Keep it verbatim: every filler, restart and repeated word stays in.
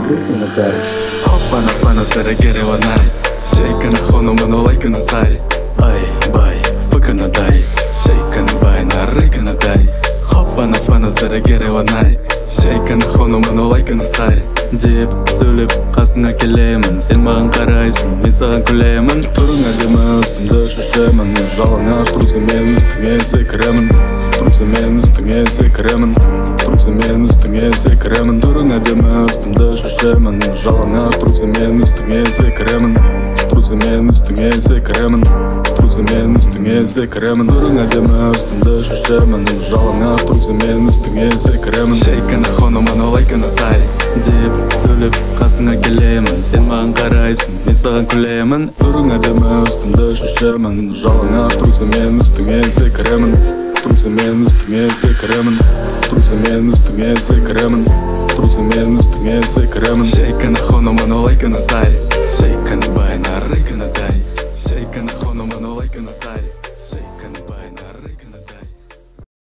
Hoppana pana tere gere wa nai Shaken hono mano like na sai Ai bai fakana dai Shaken bai na rekana dai Hoppana pana tere gere wa nai Shaken hono mano like na sai Деп сөйлеп қасыңа келемін Сен маған қарайсың, мен саған күлемін Тұрың әдемі үстімді шешемін Жалаңа тұрсың мен үстіңе секіремін Тұрсың мен үстіңе секіремін Тұрсың мен үстіңе секіремін Тұрың әдемі үстімді шешемін Жалаңа тұрсың мен үстіңе секіремін Тұрсың мен үстіңе секіремін Тұрсың мен үстіңе секіремін Тұрың әдемі үстімді шешемін Жалаңа тұрсың мен үстіңе секіремін Shaken хоно мано лайкана сай Деп сөйлеп қасыңа келемін Сен маған қарайсың, мен саған күлемін Тұрың әдемі үстімді шешемін Жалаңа тұрсың мен үстіңе секіремін Тұрсың мен үстіңе секіремін Тұрсың мен үстіңе секіремін Тұрсың мен үстіңе секіремін Shaken хоно мано лайкана сай Shaken